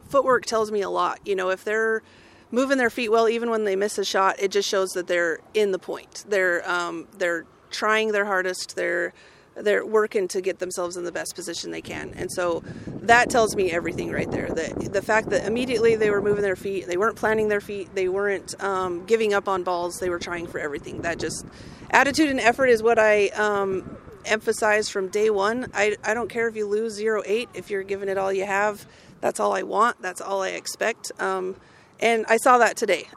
footwork tells me a lot. If they're moving their feet well, even when they miss a shot, it just shows that they're in the point. They're trying their hardest. They're working to get themselves in the best position they can. And so that tells me everything right there. The fact that immediately they were moving their feet, they weren't planting their feet, they weren't giving up on balls, they were trying for everything. That just, attitude and effort is what I emphasize from day one. I don't care if you lose 0-8, if you're giving it all you have, that's all I want, that's all I expect. And I saw that today.